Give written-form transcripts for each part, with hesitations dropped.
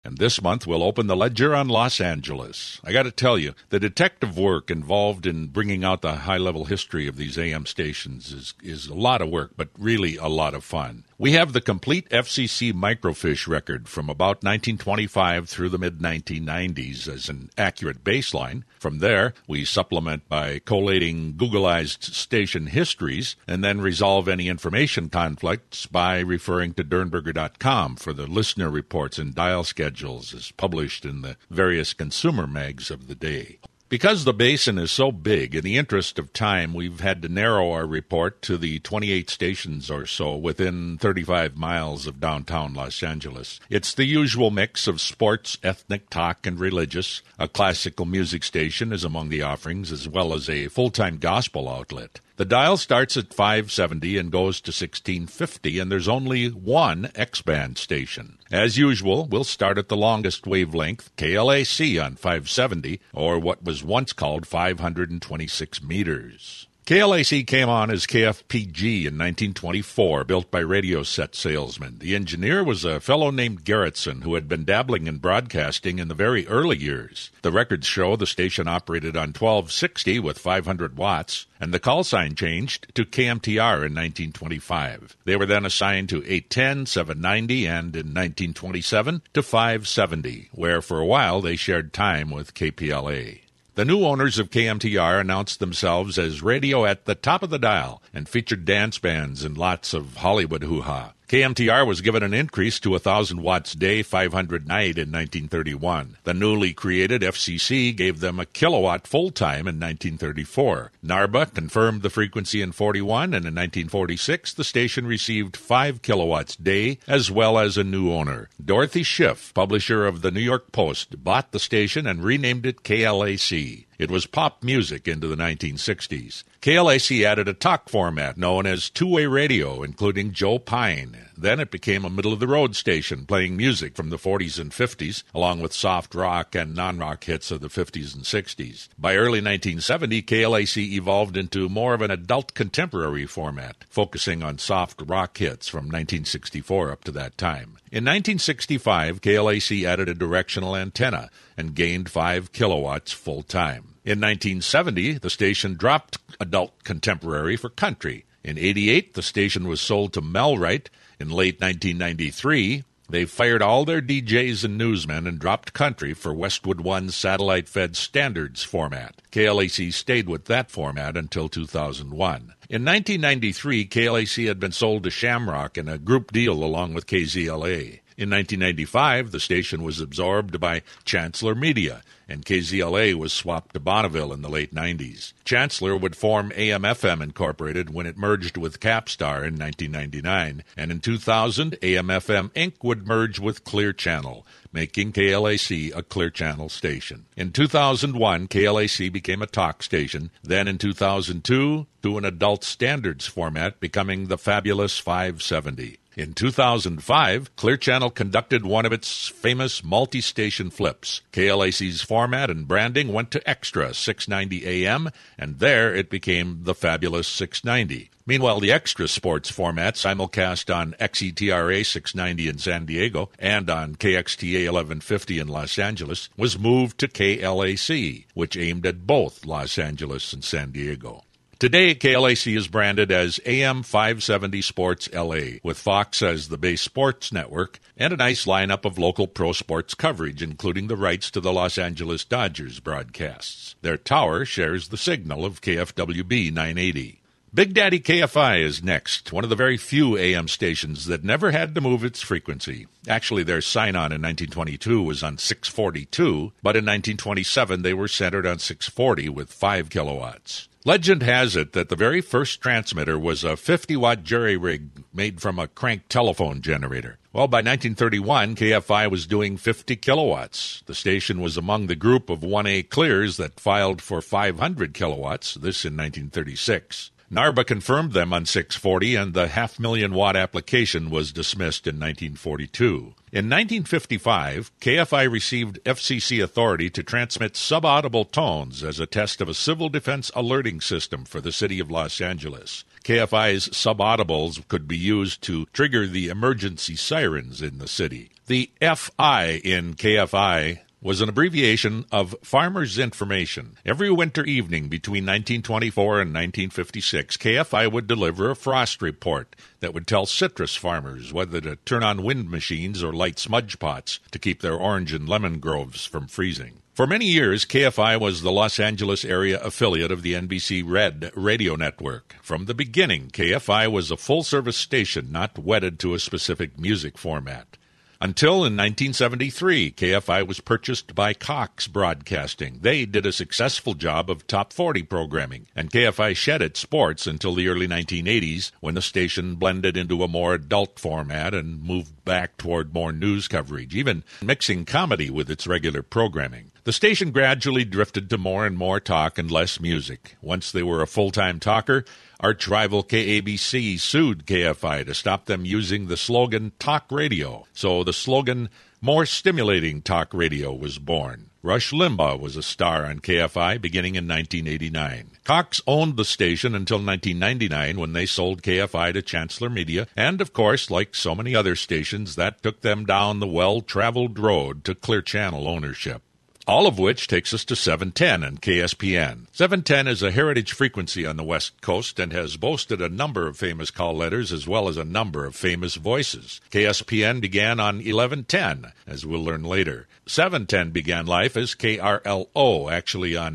And this month we'll open the ledger on Los Angeles. I got to tell you, the detective work involved in bringing out the high-level history of these AM stations is a lot of work, but really a lot of fun. We have the complete FCC microfiche record from about 1925 through the mid-1990s as an accurate baseline. From there, we supplement by collating Googleized station histories and then resolve any information conflicts by referring to Dernberger.com for the listener reports and dial schedules as published in the various consumer mags of the day. Because the basin is so big, in the interest of time, we've had to narrow our report to the 28 stations or so within 35 miles of downtown Los Angeles. It's the usual mix of sports, ethnic, talk, and religious. A classical music station is among the offerings, as well as a full-time gospel outlet. The dial starts at 570 and goes to 1650, and there's only one X-band station. As usual, we'll start at the longest wavelength, KLAC on 570, or what was once called 526 meters. KLAC came on as KFPG in 1924, built by radio set salesmen. The engineer was a fellow named Garrettson, who had been dabbling in broadcasting in the very early years. The records show the station operated on 1260 with 500 watts, and the call sign changed to KMTR in 1925. They were then assigned to 810, 790, and in 1927 to 570, where for a while they shared time with KPLA. The new owners of KMTR announced themselves as radio at the top of the dial and featured dance bands and lots of Hollywood hoo-ha. KMTR was given an increase to 1,000 watts day, 500 night in 1931. The newly created FCC gave them a kilowatt full-time in 1934. NARBA confirmed the frequency in 41, and in 1946 the station received 5 kilowatts day as well as a new owner. Dorothy Schiff, publisher of the New York Post, bought the station and renamed it KLAC. It was pop music into the 1960s. KLAC added a talk format known as two-way radio, including Joe Pine. Then it became a middle-of-the-road station, playing music from the 40s and 50s, along with soft rock and non-rock hits of the 50s and 60s. By early 1970, KLAC evolved into more of an adult contemporary format, focusing on soft rock hits from 1964 up to that time. In 1965, KLAC added a directional antenna and gained 5 kilowatts full-time. In 1970, the station dropped adult contemporary for country. In 88, the station was sold to Melrite. In late 1993, they fired all their DJs and newsmen and dropped country for Westwood One's satellite-fed standards format. KLAC stayed with that format until 2001. In 1993, KLAC had been sold to Shamrock in a group deal along with KZLA. In 1995, the station was absorbed by Chancellor Media, and KZLA was swapped to Bonneville in the late 90s. Chancellor would form AM/FM Incorporated when it merged with Capstar in 1999, and in 2000, AM/FM Inc. would merge with Clear Channel, making KLAC a Clear Channel station. In 2001, KLAC became a talk station, then in 2002, to an adult standards format, becoming the fabulous 570. In 2005, Clear Channel conducted one of its famous multi-station flips. KLAC's format and branding went to Extra 690 AM, and there it became the fabulous 690. Meanwhile, the Extra Sports format, simulcast on XETRA 690 in San Diego and on KXTA 1150 in Los Angeles, was moved to KLAC, which aimed at both Los Angeles and San Diego. Today, KLAC is branded as AM 570 Sports LA, with Fox as the base sports network, and a nice lineup of local pro sports coverage, including the rights to the Los Angeles Dodgers broadcasts. Their tower shares the signal of KFWB 980. Big Daddy KFI is next, one of the very few AM stations that never had to move its frequency. Actually, their sign-on in 1922 was on 642, but in 1927 they were centered on 640 with 5 kilowatts. Legend has it that the very first transmitter was a 50-watt jury-rig made from a crank telephone generator. Well, by 1931, KFI was doing 50 kilowatts. The station was among the group of 1A clears that filed for 500 kilowatts, this in 1936. NARBA confirmed them on 640, and the 500,000-watt application was dismissed in 1942. In 1955, KFI received FCC authority to transmit subaudible tones as a test of a civil defense alerting system for the city of Los Angeles. KFI's subaudibles could be used to trigger the emergency sirens in the city. The FI in KFI was an abbreviation of Farmers Information. Every winter evening between 1924 and 1956, KFI would deliver a frost report that would tell citrus farmers whether to turn on wind machines or light smudge pots to keep their orange and lemon groves from freezing. For many years, KFI was the Los Angeles area affiliate of the NBC Red radio network. From the beginning, KFI was a full-service station not wedded to a specific music format. Until in 1973, KFI was purchased by Cox Broadcasting. They did a successful job of top 40 programming, and KFI shed its sports until the early 1980s, when the station blended into a more adult format and moved back toward more news coverage, even mixing comedy with its regular programming. The station gradually drifted to more and more talk and less music. Once they were a full-time talker, arch-rival KABC sued KFI to stop them using the slogan Talk Radio. So the slogan More Stimulating Talk Radio was born. Rush Limbaugh was a star on KFI beginning in 1989. Cox owned the station until 1999 when they sold KFI to Chancellor Media, and of course, like so many other stations, that took them down the well-traveled road to Clear Channel ownership. All of which takes us to 710 and KSPN. 710 is a heritage frequency on the West Coast and has boasted a number of famous call letters as well as a number of famous voices. KSPN began on 1110, as we'll learn later. 710 began life as KRLO, actually on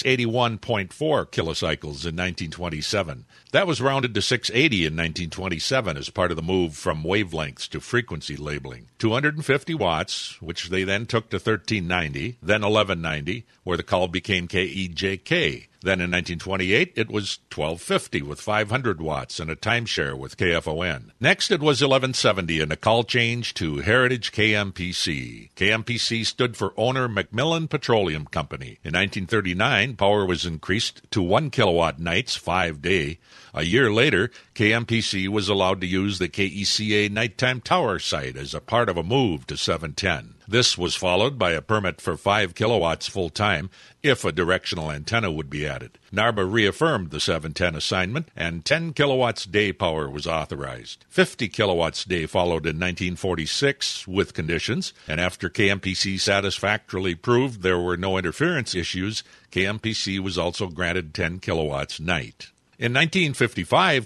681.4 kilocycles in 1927. That was rounded to 680 in 1927 as part of the move from wavelengths to frequency labeling. 250 watts, which they then took to 1390, then 1190, where the call became KEJK. Then in 1928, it was 1250 with 500 watts and a timeshare with KFON. Next, it was 1170 and a call change to Heritage KMPC. KMPC stood for Owner Macmillan Petroleum Company. In 1939, power was increased to 1 kilowatt nights, 5-day. A year later, KMPC was allowed to use the KECA nighttime tower site as a part of a move to 710. This was followed by a permit for 5 kilowatts full-time if a directional antenna would be added. NARBA reaffirmed the 710 assignment, and 10 kilowatts day power was authorized. 50 kilowatts day followed in 1946 with conditions, and after KMPC satisfactorily proved there were no interference issues, KMPC was also granted 10 kilowatts night. In 1955,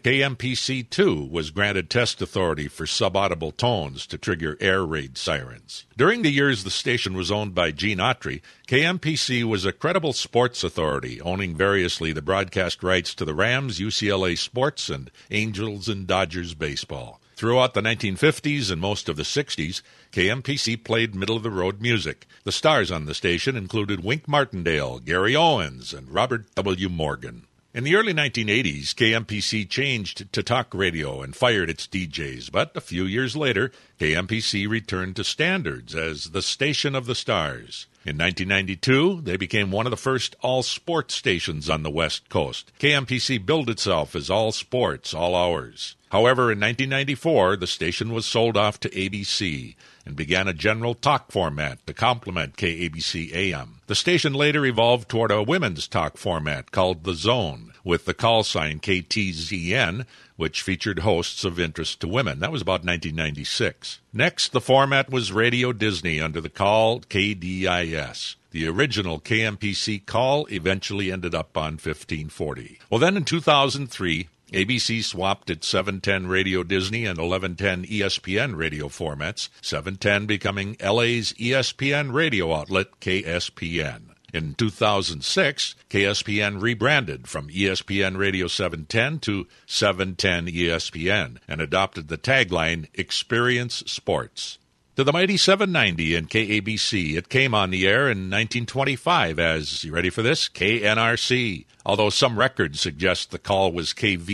KMPC-2 was granted test authority for subaudible tones to trigger air raid sirens. During the years the station was owned by Gene Autry, KMPC was a credible sports authority, owning variously the broadcast rights to the Rams, UCLA sports, and Angels and Dodgers baseball. Throughout the 1950s and most of the 60s, KMPC played middle-of-the-road music. The stars on the station included Wink Martindale, Gary Owens, and Robert W. Morgan. In the early 1980s, KMPC changed to talk radio and fired its DJs, but a few years later, KMPC returned to standards as the Station of the Stars. In 1992, they became one of the first all-sports stations on the West Coast. KMPC billed itself as all sports, all hours. However, in 1994, the station was sold off to ABC and began a general talk format to complement KABC AM. The station later evolved toward a women's talk format called The Zone, with the call sign KTZN, which featured hosts of interest to women. That was about 1996. Next, the format was Radio Disney under the call KDIS. The original KMPC call eventually ended up on 1540. Well, then in 2003, ABC swapped its 710 Radio Disney and 1110 ESPN radio formats, 710 becoming LA's ESPN radio outlet, KSPN. In 2006, KSPN rebranded from ESPN Radio 710 to 710 ESPN and adopted the tagline, Experience Sports. To the mighty 790 and KABC, it came on the air in 1925 as, you ready for this, KNRC. Although some records suggest the call was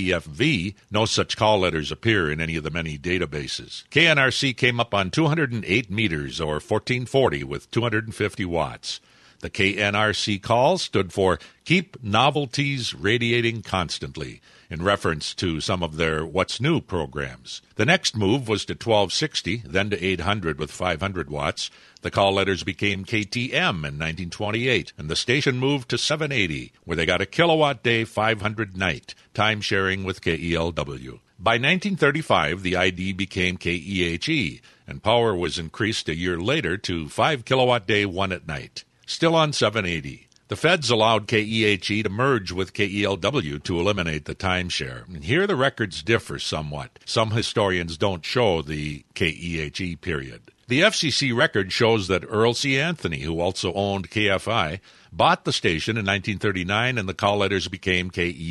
KVFV, no such call letters appear in any of the many databases. KNRC came up on 208 meters, or 1440, with 250 watts. The KNRC call stood for Keep Novelties Radiating Constantly, in reference to some of their What's New programs. The next move was to 1260, then to 800 with 500 watts. The call letters became KTM in 1928, and the station moved to 780, where they got a kilowatt day 500 night, time sharing with KELW. By 1935, the ID became KEHE, and power was increased a year later to 5 kilowatt day, 1 at night. Still on 780. The feds allowed KEHE to merge with KELW to eliminate the timeshare. And here the records differ somewhat. Some historians don't show the KEHE period. The FCC record shows that Earl C. Anthony, who also owned KFI, bought the station in 1939 and the call letters became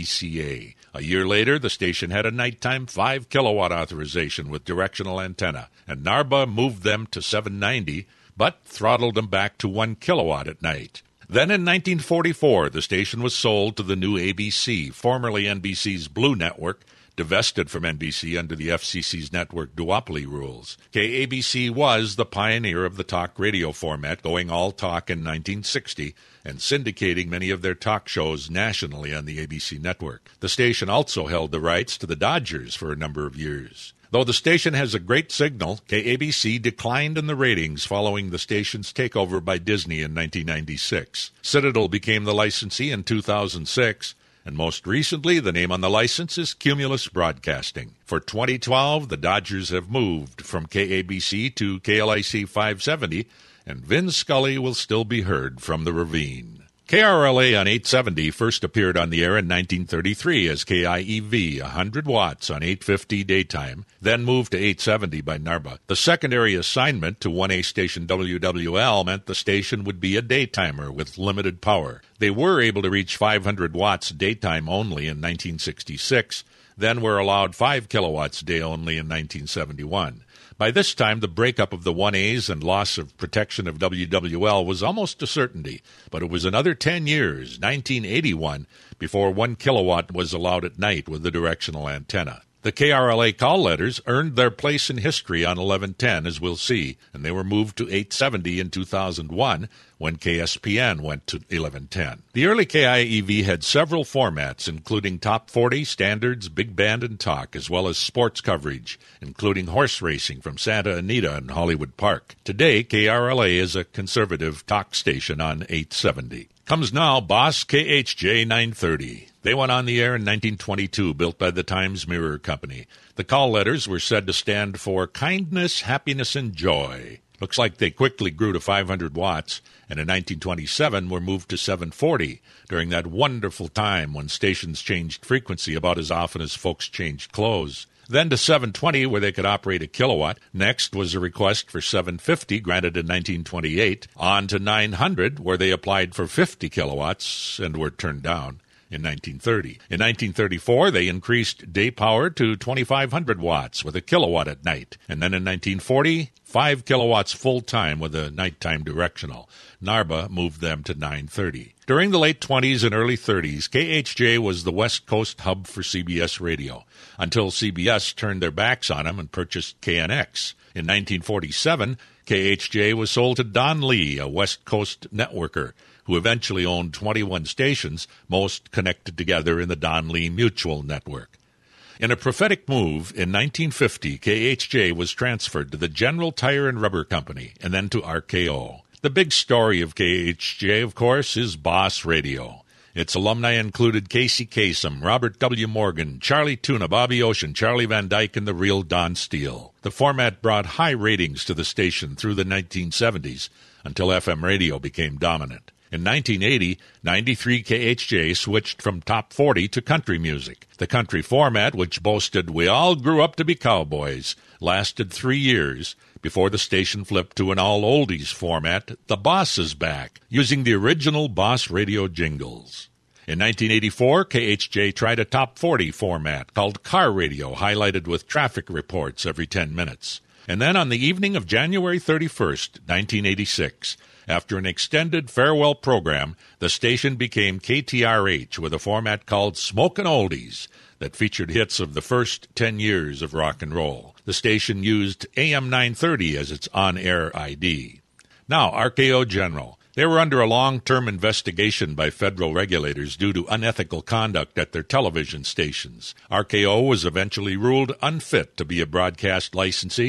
KECA. A year later, the station had a nighttime 5 kilowatt authorization with directional antenna, and NARBA moved them to 790, but throttled them back to 1 kilowatt at night. Then in 1944, the station was sold to the new ABC, formerly NBC's Blue Network, divested from NBC under the FCC's network duopoly rules. KABC was the pioneer of the talk radio format, going all talk in 1960 and syndicating many of their talk shows nationally on the ABC network. The station also held the rights to the Dodgers for a number of years. Though the station has a great signal, KABC declined in the ratings following the station's takeover by Disney in 1996. Citadel became the licensee in 2006, and most recently, the name on the license is Cumulus Broadcasting. For 2012, the Dodgers have moved from KABC to KLIC 570, and Vin Scully will still be heard from the ravine. KRLA on 870 first appeared on the air in 1933 as KIEV, 100 watts on 850 daytime, then moved to 870 by NARBA. The secondary assignment to 1A station WWL meant the station would be a daytimer with limited power. They were able to reach 500 watts daytime only in 1966, then were allowed 5 kilowatts day only in 1971. By this time, the breakup of the 1As and loss of protection of WWL was almost a certainty, but it was another 10 years, 1981, before 1 kilowatt was allowed at night with the directional antenna. The KRLA call letters earned their place in history on 1110, as we'll see, and they were moved to 870 in 2001 when KSPN went to 1110. The early KIEV had several formats, including Top 40, Standards, Big Band, and Talk, as well as sports coverage, including horse racing from Santa Anita and Hollywood Park. Today, KRLA is a conservative talk station on 870. Comes now Boss KHJ 930. They went on the air in 1922, built by the Times-Mirror Company. The call letters were said to stand for kindness, happiness, and joy. Looks like they quickly grew to 500 watts, and in 1927 were moved to 740, during that wonderful time when stations changed frequency about as often as folks changed clothes. Then to 720, where they could operate a kilowatt. Next was a request for 750, granted in 1928. On to 900, where they applied for 50 kilowatts and were turned down in 1930. In 1934, they increased day power to 2,500 watts with a kilowatt at night. And then in 1940, 5 kilowatts full-time with a nighttime directional. NARBA moved them to 930. During the late 20s and early 30s, KHJ was the West Coast hub for CBS radio, until CBS turned their backs on them and purchased KNX. In 1947, KHJ was sold to Don Lee, a West Coast networker, who eventually owned 21 stations, most connected together in the Don Lee Mutual Network. In a prophetic move, in 1950, KHJ was transferred to the General Tire and Rubber Company, and then to RKO. The big story of KHJ, of course, is Boss Radio. Its alumni included Casey Kasem, Robert W. Morgan, Charlie Tuna, Bobby Ocean, Charlie Van Dyke, and the real Don Steele. The format brought high ratings to the station through the 1970s, until FM radio became dominant. In 1980, 93 KHJ switched from top 40 to country music. The country format, which boasted "We all grew up to be cowboys," lasted 3 years before the station flipped to an all-oldies format, The Boss is Back, using the original Boss radio jingles. In 1984, KHJ tried a top 40 format called Car Radio, highlighted with traffic reports every 10 minutes. And then on the evening of January 31st, 1986, after an extended farewell program, the station became KTRH with a format called Smokin' Oldies that featured hits of the first 10 years of rock and roll. The station used AM 930 as its on-air ID. Now, RKO General. They were under a long-term investigation by federal regulators due to unethical conduct at their television stations. RKO was eventually ruled unfit to be a broadcast licensee,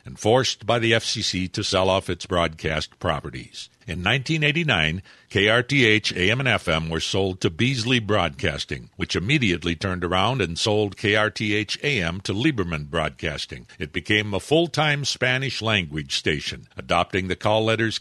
and forced by the FCC to sell off its broadcast properties. In 1989, KRTH AM and FM were sold to Beasley Broadcasting, which immediately turned around and sold KRTH AM to Lieberman Broadcasting. It became a full-time Spanish-language station, adopting the call letters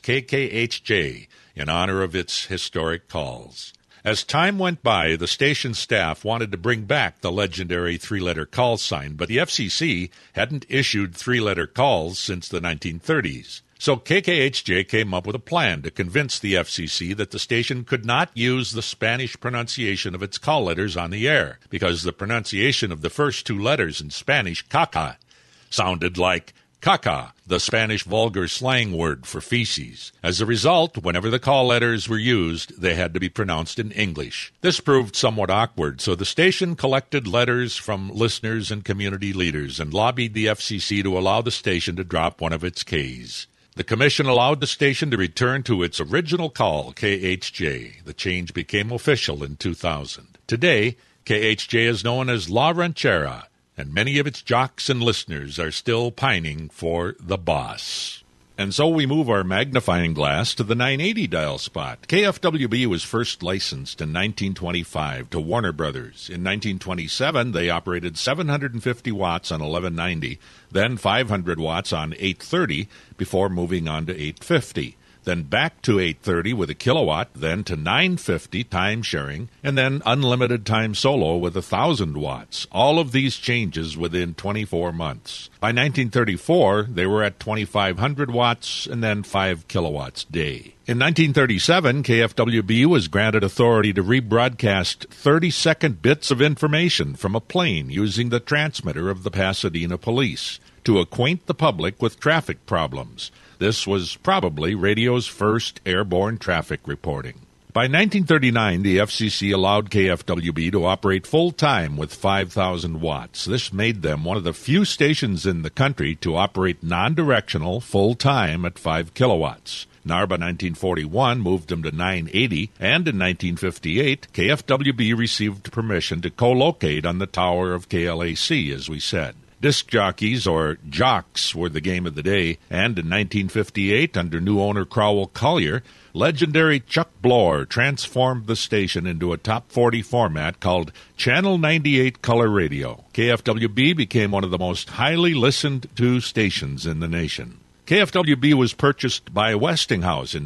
KKHJ in honor of its historic calls. As time went by, the station staff wanted to bring back the legendary three-letter call sign, but the FCC hadn't issued three-letter calls since the 1930s. So KKHJ came up with a plan to convince the FCC that the station could not use the Spanish pronunciation of its call letters on the air, because the pronunciation of the first two letters in Spanish, caca, sounded like caca, the Spanish vulgar slang word for feces. As a result, whenever the call letters were used, they had to be pronounced in English. This proved somewhat awkward, so the station collected letters from listeners and community leaders and lobbied the FCC to allow the station to drop one of its Ks. The commission allowed the station to return to its original call, KHJ. The change became official in 2000. Today, KHJ is known as La Ranchera, and many of its jocks and listeners are still pining for the boss. And so we move our magnifying glass to the 980 dial spot. KFWB was first licensed in 1925 to Warner Brothers. In 1927, they operated 750 watts on 1190, then 500 watts on 830, before moving on to 850. Then back to 830 with a kilowatt, then to 950 time sharing, and then unlimited time solo with 1,000 watts. All of these changes within 24 months. By 1934, they were at 2,500 watts and then 5 kilowatts day. In 1937, KFWB was granted authority to rebroadcast 30-second bits of information from a plane using the transmitter of the Pasadena Police to acquaint the public with traffic problems. This was probably radio's first airborne traffic reporting. By 1939, the FCC allowed KFWB to operate full-time with 5,000 watts. This made them one of the few stations in the country to operate non-directional full-time at 5 kilowatts. NARBA 1941 moved them to 980, and in 1958, KFWB received permission to co-locate on the tower of KLAC, as we said. Disc jockeys, or jocks, were the game of the day, and in 1958, under new owner Crowell Collier, legendary Chuck Blower transformed the station into a top 40 format called Channel 98 Color Radio. KFWB became one of the most highly listened to stations in the nation. KFWB was purchased by Westinghouse in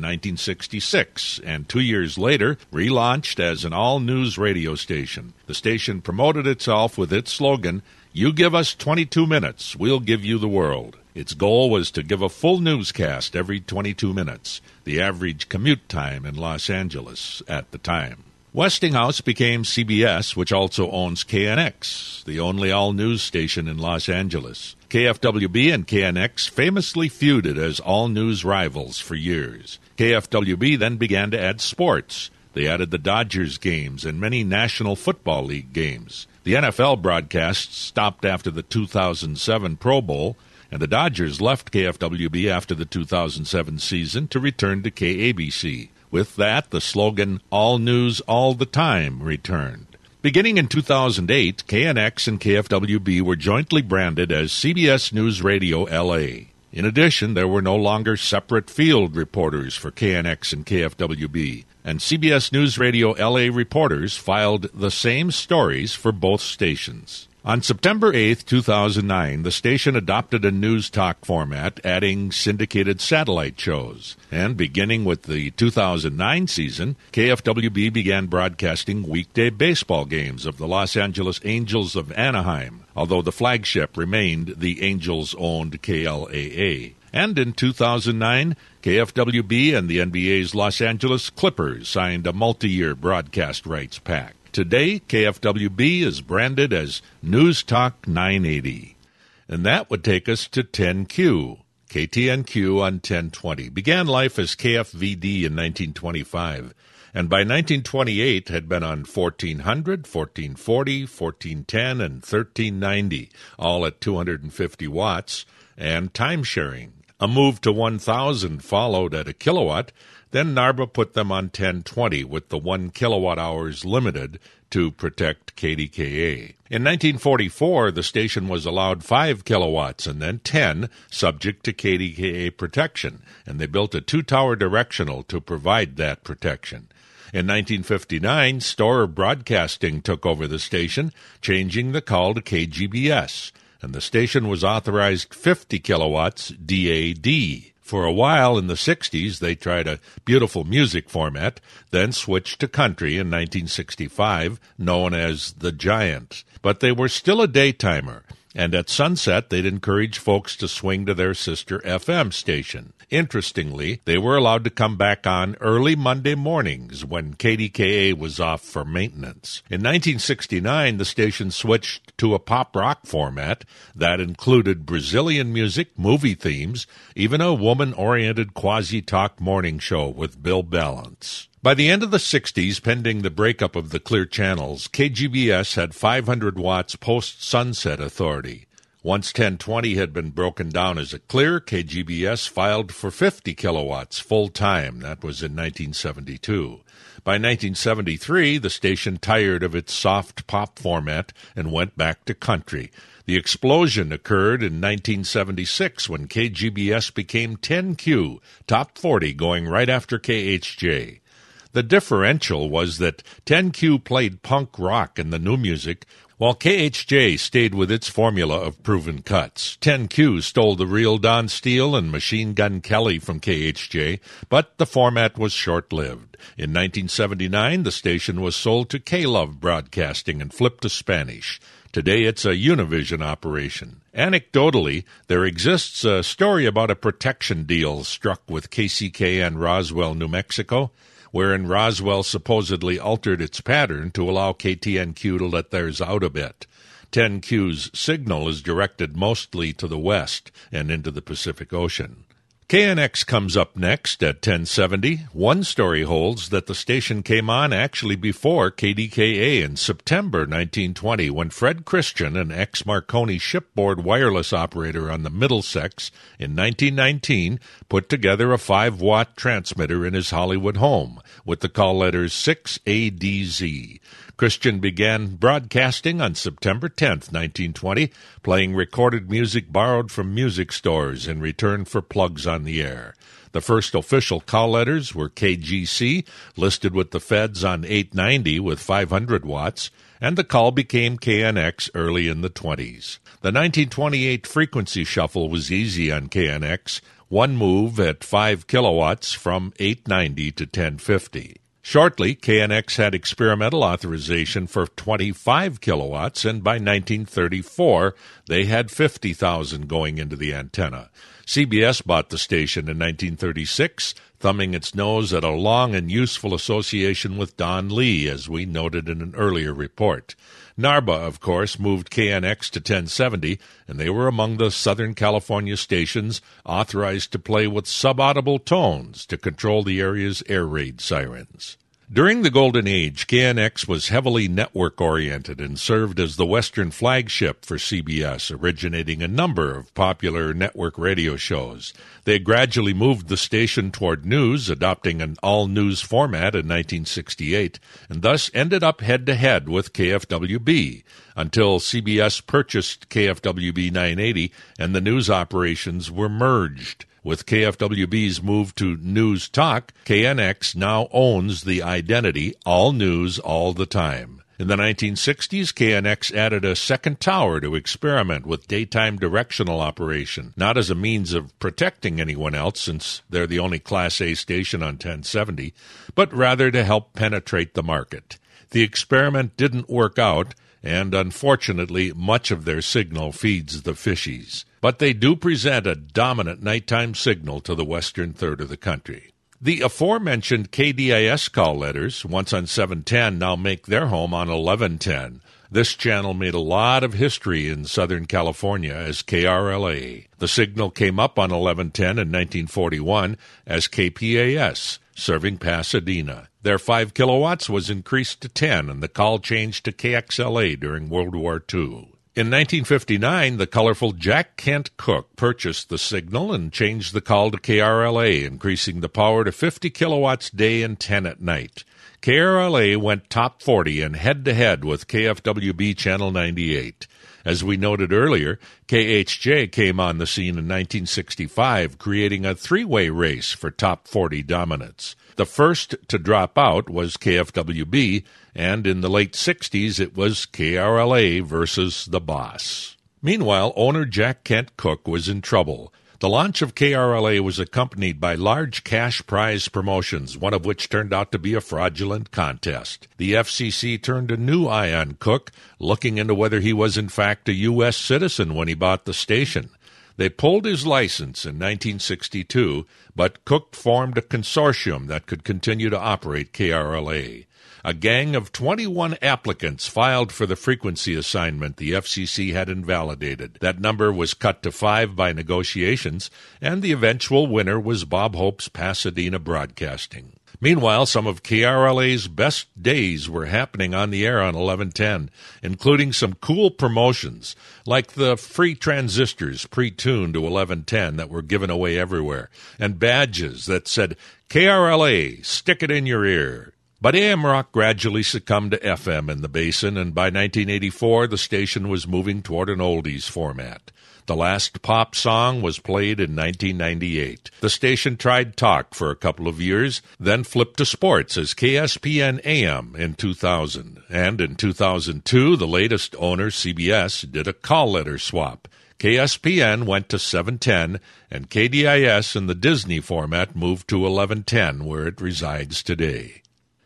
1966 and 2 years later relaunched as an all-news radio station. The station promoted itself with its slogan, "You give us 22 minutes, we'll give you the world." Its goal was to give a full newscast every 22 minutes, the average commute time in Los Angeles at the time. Westinghouse became CBS, which also owns KNX, the only all-news station in Los Angeles. KFWB and KNX famously feuded as all-news rivals for years. KFWB then began to add sports. They added the Dodgers games and many National Football League games. The NFL broadcasts stopped after the 2007 Pro Bowl, and the Dodgers left KFWB after the 2007 season to return to KABC. With that, the slogan, "All News, All the Time," returned. Beginning in 2008, KNX and KFWB were jointly branded as CBS News Radio LA. In addition, there were no longer separate field reporters for KNX and KFWB, and CBS News Radio LA reporters filed the same stories for both stations. On September 8, 2009, the station adopted a news talk format, adding syndicated satellite shows. And beginning with the 2009 season, KFWB began broadcasting weekday baseball games of the Los Angeles Angels of Anaheim, although the flagship remained the Angels-owned KLAA. And in 2009, KFWB and the NBA's Los Angeles Clippers signed a multi-year broadcast rights pact. Today, KFWB is branded as News Talk 980. And that would take us to 10Q. KTNQ on 1020 began life as KFVD in 1925, and by 1928 had been on 1400, 1440, 1410, and 1390, all at 250 watts, and time sharing. A move to 1,000 followed at a kilowatt. Then NARBA put them on 1020 with the 1 kilowatt hours limited to protect KDKA. In 1944, the station was allowed 5 kilowatts and then 10, subject to KDKA protection, and they built a 2-tower directional to provide that protection. In 1959, Storer Broadcasting took over the station, changing the call to KGBS, and the station was authorized 50 kilowatts DAD. For a while in the 60s, they tried a beautiful music format, then switched to country in 1965, known as The Giant. But they were still a daytimer, and at sunset they'd encourage folks to swing to their sister FM station. Interestingly, they were allowed to come back on early Monday mornings when KDKA was off for maintenance. In 1969, the station switched to a pop-rock format that included Brazilian music, movie themes, even a woman-oriented quasi-talk morning show with Bill Balance. By the end of the 60s, pending the breakup of the Clear Channels, KGBS had 500 watts post-sunset authority. Once 1020 had been broken down as a clear, KGBS filed for 50 kilowatts full-time. That was in 1972. By 1973, the station tired of its soft pop format and went back to country. The explosion occurred in 1976 when KGBS became 10Q, top 40, going right after KHJ. The differential was that 10Q played punk rock and the new music, while KHJ stayed with its formula of proven cuts. 10Q stole the real Don Steele and Machine Gun Kelly from KHJ, but the format was short-lived. In 1979, the station was sold to K-Love Broadcasting and flipped to Spanish. Today, it's a Univision operation. Anecdotally, there exists a story about a protection deal struck with KCKN Roswell, New Mexico, wherein Roswell supposedly altered its pattern to allow KTNQ to let theirs out a bit. 10Q's signal is directed mostly to the west and into the Pacific Ocean. KNX comes up next at 1070. One story holds that the station came on actually before KDKA in September 1920 when Fred Christian, an ex-Marconi shipboard wireless operator on the Middlesex in 1919, put together a 5-watt transmitter in his Hollywood home with the call letters 6ADZ. Christian began broadcasting on September 10, 1920, playing recorded music borrowed from music stores in return for plugs on the air. The first official call letters were KGC, listed with the feds on 890 with 500 watts, and the call became KNX early in the 20s. The 1928 frequency shuffle was easy on KNX, one move at 5 kilowatts from 890 to 1050. Shortly, KNX had experimental authorization for 25 kilowatts, and by 1934, they had 50,000 going into the antenna. CBS bought the station in 1936, thumbing its nose at a long and useful association with Don Lee, as we noted in an earlier report. NARBA, of course, moved KNX to 1070, and they were among the Southern California stations authorized to play with subaudible tones to control the area's air raid sirens. During the Golden Age, KNX was heavily network-oriented and served as the Western flagship for CBS, originating a number of popular network radio shows. They gradually moved the station toward news, adopting an all-news format in 1968, and thus ended up head-to-head with KFWB, until CBS purchased KFWB 980 and the news operations were merged. With KFWB's move to News Talk, KNX now owns the identity All News All the Time. In the 1960s, KNX added a second tower to experiment with daytime directional operation, not as a means of protecting anyone else since they're the only Class A station on 1070, but rather to help penetrate the market. The experiment didn't work out, and unfortunately, much of their signal feeds the fishies. But they do present a dominant nighttime signal to the western third of the country. The aforementioned KDIS call letters, once on 710, now make their home on 1110. This channel made a lot of history in Southern California as KRLA. The signal came up on 1110 in 1941 as KPAS, serving Pasadena. Their 5 kilowatts was increased to 10, and the call changed to KXLA during World War II. In 1959, the colorful Jack Kent Cooke purchased the signal and changed the call to KRLA, increasing the power to 50 kilowatts day and 10 at night. KRLA went top 40 and head-to-head with KFWB Channel 98. As we noted earlier, KHJ came on the scene in 1965, creating a three-way race for top 40 dominance. The first to drop out was KFWB, and in the late 60s it was KRLA versus the boss. Meanwhile, owner Jack Kent Cooke was in trouble. The launch of KRLA was accompanied by large cash prize promotions, one of which turned out to be a fraudulent contest. The FCC turned a new eye on Cooke, looking into whether he was in fact a U.S. citizen when he bought the station. They pulled his license in 1962, but Cooke formed a consortium that could continue to operate KRLA. A gang of 21 applicants filed for the frequency assignment the FCC had invalidated. That number was cut to 5 by negotiations, and the eventual winner was Bob Hope's Pasadena Broadcasting. Meanwhile, some of KRLA's best days were happening on the air on 1110, including some cool promotions, like the free transistors pre-tuned to 1110 that were given away everywhere, and badges that said, KRLA, stick it in your ear. But AM rock gradually succumbed to FM in the basin, and by 1984 the station was moving toward an oldies format. The last pop song was played in 1998. The station tried talk for a couple of years, then flipped to sports as KSPN AM in 2000. And in 2002, the latest owner, CBS, did a call letter swap. KSPN went to 710, and KDIS in the Disney format moved to 1110, where it resides today.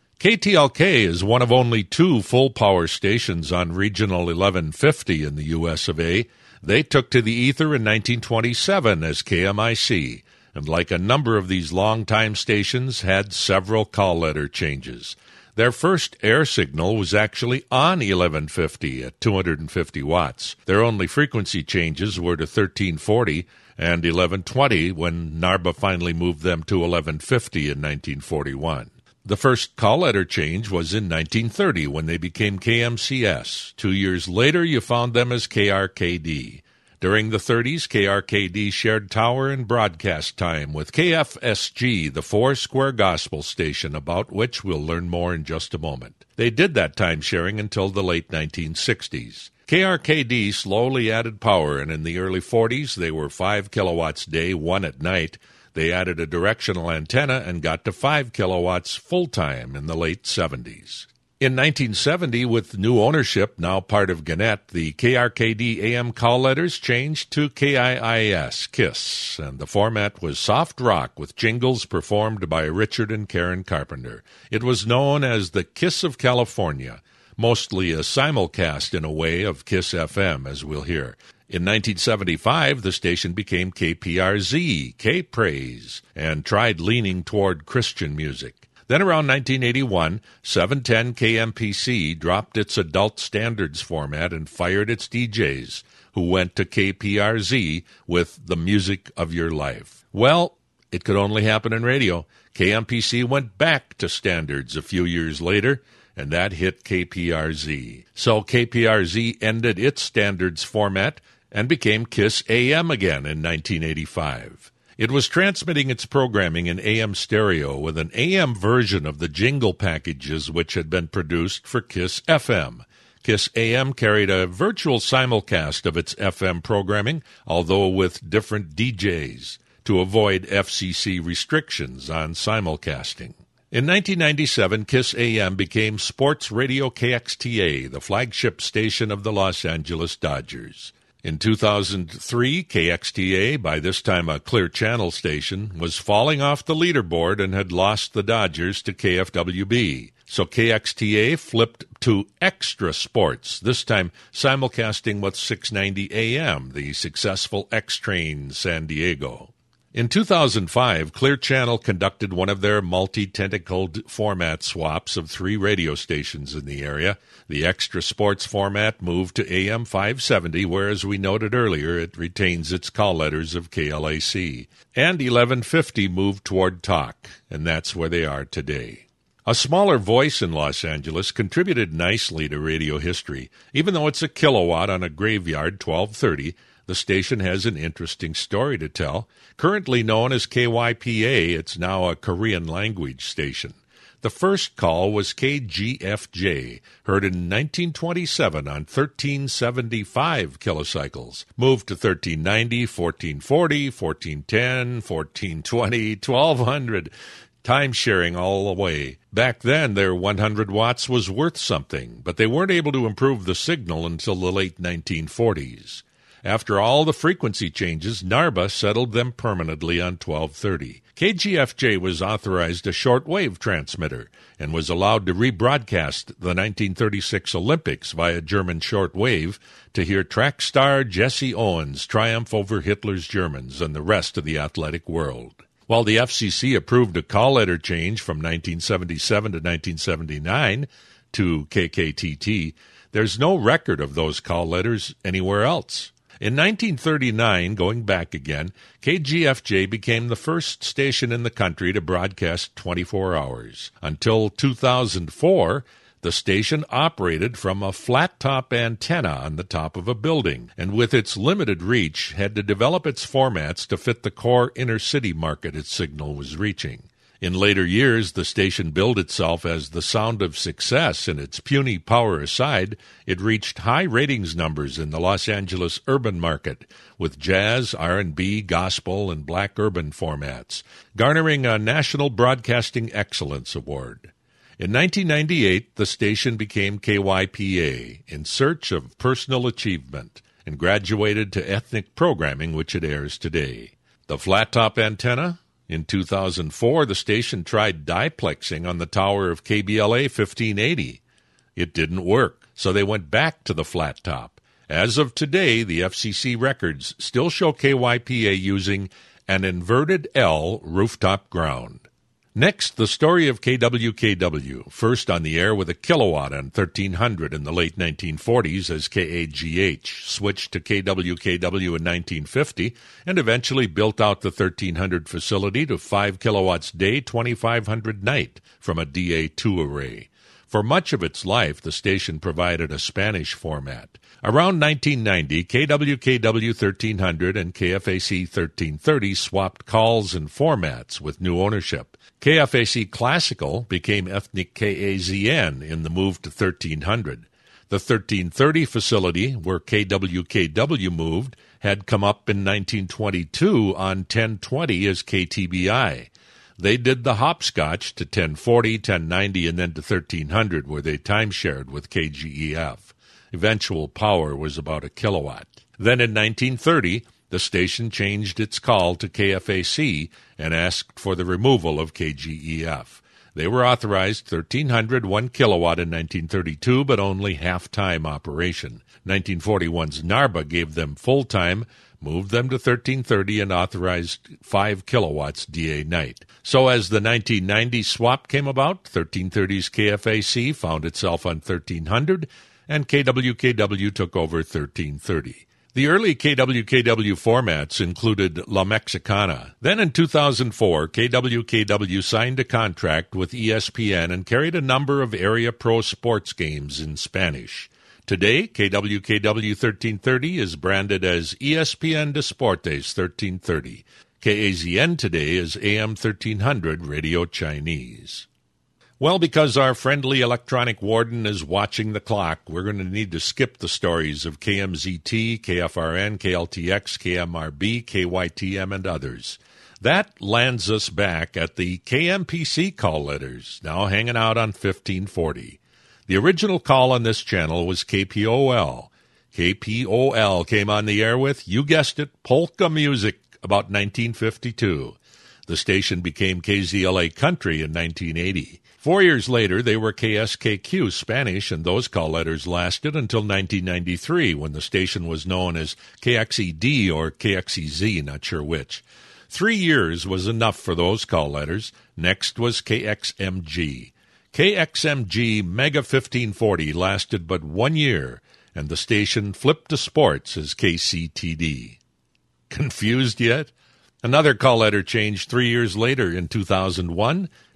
KTLK is one of only 2 full-power stations on Regional 1150 in the U.S. of A. They took to the ether in 1927 as KMIC, and like a number of these long-time stations, had several call letter changes. Their first air signal was actually on 1150 at 250 watts. Their only frequency changes were to 1340 and 1120 when NARBA finally moved them to 1150 in 1941. The first call letter change was in 1930 when they became KMCS. 2 years later, you found them as KRKD. During the 30s, KRKD shared tower and broadcast time with KFSG, the Foursquare Gospel station, about which we'll learn more in just a moment. They did that time sharing until the late 1960s. KRKD slowly added power, and in the early 40s, they were 5 kilowatts day, 1 at night. They added a directional antenna and got to 5 kilowatts full-time in the late 70s. In 1970, with new ownership, now part of Gannett, the KRKD AM call letters changed to KIIS, KISS, and the format was soft rock with jingles performed by Richard and Karen Carpenter. It was known as the Kiss of California, mostly a simulcast in a way of KISS FM, as we'll hear. In 1975, the station became KPRZ, K-Praise, and tried leaning toward Christian music. Then around 1981, 710 KMPC dropped its adult standards format and fired its DJs, who went to KPRZ with The Music of Your Life. Well, it could only happen in radio. KMPC went back to standards a few years later, and that hit KPRZ. So KPRZ ended its standards format and became KISS AM again in 1985. It was transmitting its programming in AM stereo with an AM version of the jingle packages which had been produced for KISS FM. KISS AM carried a virtual simulcast of its FM programming, although with different DJs, to avoid FCC restrictions on simulcasting. In 1997, KISS AM became Sports Radio KXTA, the flagship station of the Los Angeles Dodgers. In 2003, KXTA, by this time a Clear Channel station, was falling off the leaderboard and had lost the Dodgers to KFWB. So KXTA flipped to Extra Sports, this time simulcasting with 690 AM, the successful X-Train San Diego. In 2005, Clear Channel conducted one of their multi-tentacled format swaps of 3 radio stations in the area. The Extra Sports format moved to AM 570, where, as we noted earlier, it retains its call letters of KLAC. And 1150 moved toward talk, and that's where they are today. A smaller voice in Los Angeles contributed nicely to radio history. Even though it's a kilowatt on a graveyard 1230, the station has an interesting story to tell. Currently known as KYPA, it's now a Korean language station. The first call was KGFJ, heard in 1927 on 1375 kilocycles. Moved to 1390, 1440, 1410, 1420, 1200. Time-sharing all the way. Back then, their 100 watts was worth something, but they weren't able to improve the signal until the late 1940s. After all the frequency changes, NARBA settled them permanently on 1230. KGFJ was authorized a shortwave transmitter and was allowed to rebroadcast the 1936 Olympics via German shortwave to hear track star Jesse Owens triumph over Hitler's Germans and the rest of the athletic world. While the FCC approved a call letter change from 1977 to 1979 to KKTT, there's no record of those call letters anywhere else. In 1939, going back again, KGFJ became the first station in the country to broadcast 24 hours. Until 2004, the station operated from a flat-top antenna on the top of a building, and with its limited reach, had to develop its formats to fit the core inner-city market its signal was reaching. In later years, the station billed itself as the sound of success, and its puny power aside, it reached high ratings numbers in the Los Angeles urban market, with jazz, R&B, gospel, and black urban formats, garnering a National Broadcasting Excellence Award. In 1998, the station became KYPA, in search of personal achievement, and graduated to ethnic programming, which it airs today. The flat-top antenna? In 2004, the station tried diplexing on the tower of KBLA 1580. It didn't work, so they went back to the flat top. As of today, the FCC records still show KYPA using an inverted L rooftop ground. Next, the story of KWKW, first on the air with a kilowatt on 1300 in the late 1940s as KAGH, switched to KWKW in 1950, and eventually built out the 1300 facility to 5 kilowatts day, 2500 night from a DA2 array. For much of its life, the station provided a Spanish format. Around 1990, KWKW 1300 and KFAC 1330 swapped calls and formats with new ownership. KFAC Classical became ethnic KAZN in the move to 1300. The 1330 facility, where KWKW moved, had come up in 1922 on 1020 as KTBI. They did the hopscotch to 1040, 1090, and then to 1300, where they time-shared with KGEF. Eventual power was about a kilowatt. Then in 1930, the station changed its call to KFAC and asked for the removal of KGEF. They were authorized 1300 1 kilowatt in 1932, but only half-time operation. 1941's NARBA gave them full-time, moved them to 1330, and authorized 5 kilowatts DA night. So as the 1990 swap came about, 1330's KFAC found itself on 1300, and KWKW took over 1330. The early KWKW formats included La Mexicana. Then in 2004, KWKW signed a contract with ESPN and carried a number of Area Pro sports games in Spanish. Today, KWKW 1330 is branded as ESPN Deportes 1330. KAZN today is AM 1300 Radio Chinese. Well, because our friendly electronic warden is watching the clock, we're going to need to skip the stories of KMZT, KFRN, KLTX, KMRB, KYTM, and others. That lands us back at the KMPC call letters, now hanging out on 1540. The original call on this channel was KPOL. KPOL came on the air with, you guessed it, polka music about 1952. The station became KZLA Country in 1980. 4 years later, they were KSKQ Spanish, and those call letters lasted until 1993, when the station was known as KXED or KXEZ, not sure which. 3 years was enough for those call letters. Next was KXMG. KXMG Mega 1540 lasted but 1 year, and the station flipped to sports as KCTD. Confused yet? Another call letter changed 3 years later in 2001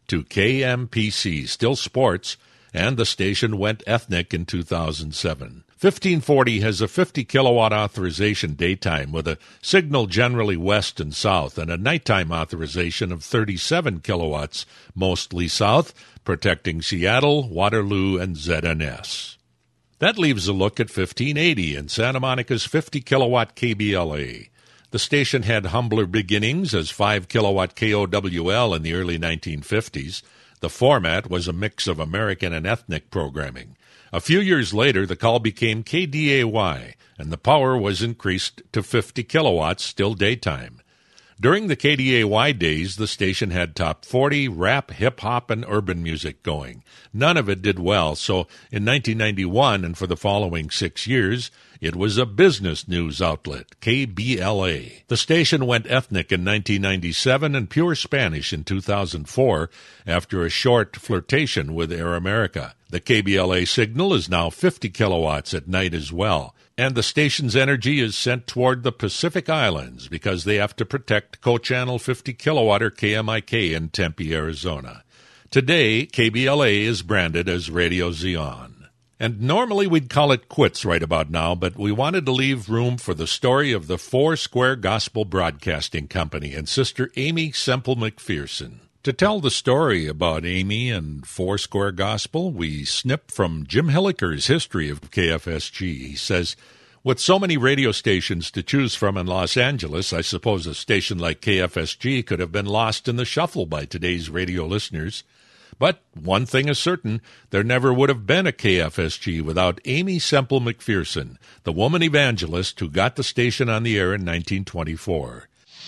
to KMPC, still sports, and the station went ethnic in 2007. 1540 has a 50-kilowatt authorization daytime with a signal generally west and south and a nighttime authorization of 37 kilowatts, mostly south, protecting Seattle, Waterloo, and ZNS. That leaves a look at 1580 and Santa Monica's 50-kilowatt KBLA. The station had humbler beginnings as 5-kilowatt KOWL in the early 1950s. The format was a mix of American and ethnic programming. A few years later, the call became KDAY, and the power was increased to 50 kilowatts, still daytime. During the KDAY days, the station had top 40 rap, hip-hop, and urban music going. None of it did well, so in 1991 and for the following 6 years, it was a business news outlet, KBLA. The station went ethnic in 1997 and pure Spanish in 2004 after a short flirtation with Air America. The KBLA signal is now 50 kilowatts at night as well, and the station's energy is sent toward the Pacific Islands because they have to protect co-channel 50-kilowatt KMIK in Tempe, Arizona. Today, KBLA is branded as Radio Zion. And normally we'd call it quits right about now, but we wanted to leave room for the story of the Foursquare Gospel Broadcasting Company and Sister Amy Semple McPherson. To tell the story about Amy and Foursquare Gospel, we snip from Jim Hilliker's history of KFSG. He says, with so many radio stations to choose from in Los Angeles, I suppose a station like KFSG could have been lost in the shuffle by today's radio listeners. But one thing is certain, there never would have been a KFSG without Amy Semple McPherson, the woman evangelist who got the station on the air in 1924.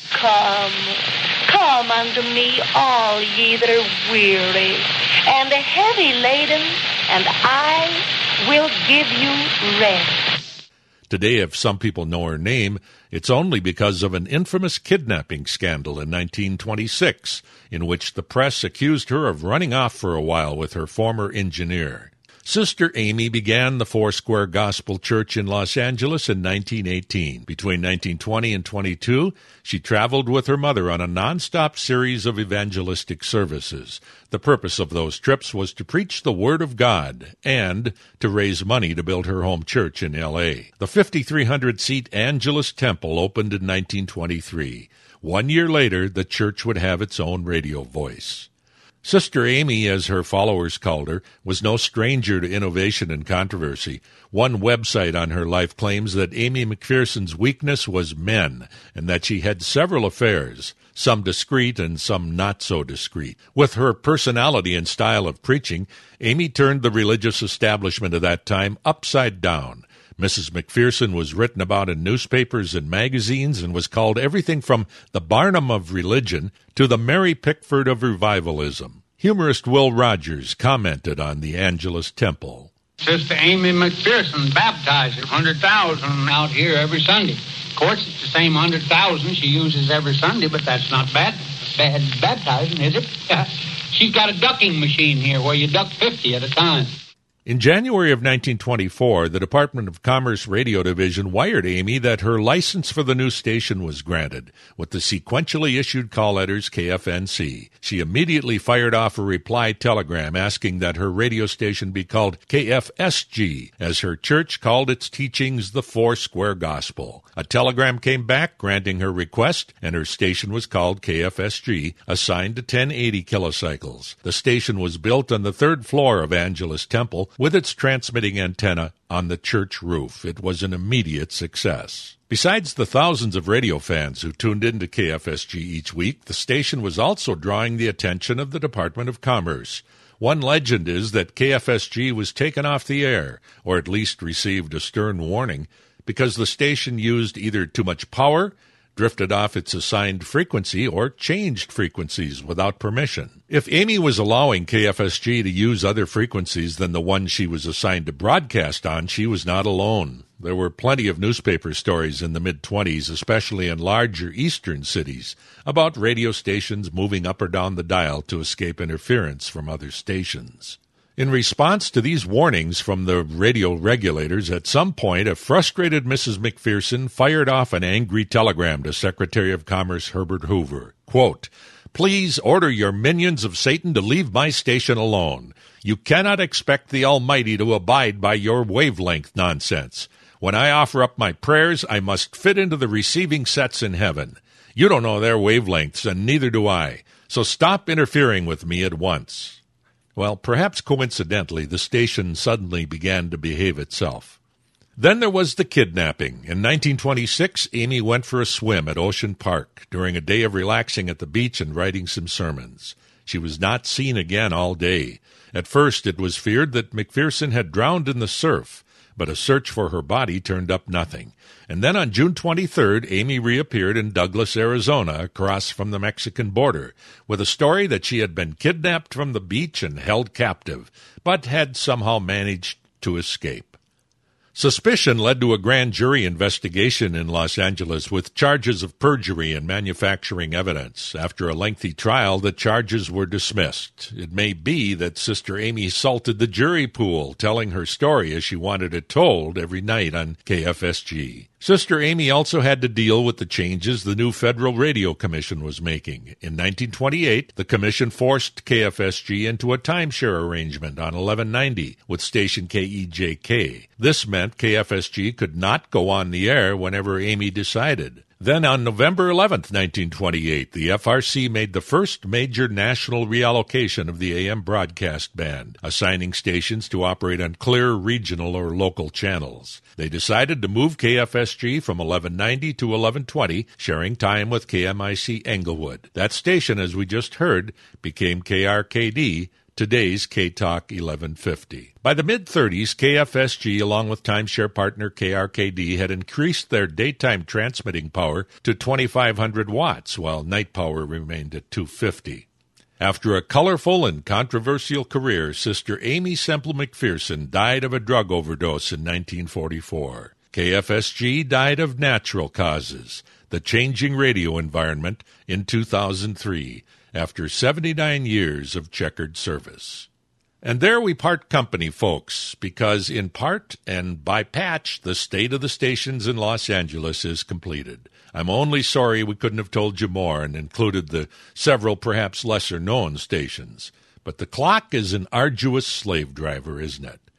Come unto me, all ye that are weary and heavy laden, and I will give you rest. Today, if some people know her name, it's only because of an infamous kidnapping scandal in 1926, in which the press accused her of running off for a while with her former engineer. Sister Amy began the Foursquare Gospel Church in Los Angeles in 1918. Between 1920 and 22, she traveled with her mother on a nonstop series of evangelistic services. The purpose of those trips was to preach the Word of God and to raise money to build her home church in L.A. The 5,300-seat Angelus Temple opened in 1923. 1 year later, the church would have its own radio voice. Sister Amy, as her followers called her, was no stranger to innovation and controversy. One website on her life claims that Amy McPherson's weakness was men, and that she had several affairs, some discreet and some not so discreet. With her personality and style of preaching, Amy turned the religious establishment of that time upside down. Mrs. McPherson was written about in newspapers and magazines and was called everything from the Barnum of religion to the Mary Pickford of revivalism. Humorist Will Rogers commented on the Angelus Temple. Sister Amy McPherson baptizes 100,000 out here every Sunday. Of course, it's the same 100,000 she uses every Sunday, but that's not bad baptizing, is it? She's got a ducking machine here where you duck 50 at a time. In January of 1924, the Department of Commerce Radio Division wired Amy that her license for the new station was granted, with the sequentially issued call letters KFNC. She immediately fired off a reply telegram asking that her radio station be called KFSG, as her church called its teachings the Foursquare Gospel. A telegram came back granting her request, and her station was called KFSG, assigned to 1080 kilocycles. The station was built on the third floor of Angelus Temple, with its transmitting antenna on the church roof. It was an immediate success. Besides the thousands of radio fans who tuned into KFSG each week, the station was also drawing the attention of the Department of Commerce. One legend is that KFSG was taken off the air, or at least received a stern warning, because the station used either too much power, drifted off its assigned frequency, or changed frequencies without permission. If Amy was allowing KFSG to use other frequencies than the one she was assigned to broadcast on, she was not alone. There were plenty of newspaper stories in the mid-20s, especially in larger eastern cities, about radio stations moving up or down the dial to escape interference from other stations. In response to these warnings from the radio regulators, at some point a frustrated Mrs. McPherson fired off an angry telegram to Secretary of Commerce Herbert Hoover. Quote, Please order your minions of Satan to leave my station alone. You cannot expect the Almighty to abide by your wavelength nonsense. When I offer up my prayers, I must fit into the receiving sets in heaven. You don't know their wavelengths, and neither do I. So stop interfering with me at once." Well, perhaps coincidentally, the station suddenly began to behave itself. Then there was the kidnapping. In 1926, Amy went for a swim at Ocean Park during a day of relaxing at the beach and writing some sermons. She was not seen again all day. At first, it was feared that McPherson had drowned in the surf, but a search for her body turned up nothing. And then on June 23rd, Amy reappeared in Douglas, Arizona, across from the Mexican border, with a story that she had been kidnapped from the beach and held captive, but had somehow managed to escape. Suspicion led to a grand jury investigation in Los Angeles with charges of perjury and manufacturing evidence. After a lengthy trial, the charges were dismissed. It may be that Sister Amy salted the jury pool, telling her story as she wanted it told every night on KFSG. Sister Amy also had to deal with the changes the new Federal Radio Commission was making. In 1928, the commission forced KFSG into a timeshare arrangement on 1190 with station KEJK. This meant KFSG could not go on the air whenever Amy decided. Then on November 11th, 1928, the FRC made the first major national reallocation of the AM broadcast band, assigning stations to operate on clear regional or local channels. They decided to move KFSG from 1190 to 1120, sharing time with KMIC Englewood. That station, as we just heard, became KRKD, today's K-Talk 1150. By the mid-30s, KFSG, along with timeshare partner KRKD, had increased their daytime transmitting power to 2,500 watts, while night power remained at 250. After a colorful and controversial career, Sister Amy Semple McPherson died of a drug overdose in 1944. KFSG died of natural causes, the changing radio environment, in 2003, after 79 years of checkered service. And there we part company, folks, because in part and by patch, the state of the stations in Los Angeles is completed. I'm only sorry we couldn't have told you more and included the several perhaps lesser-known stations. But the clock is an arduous slave driver, isn't it?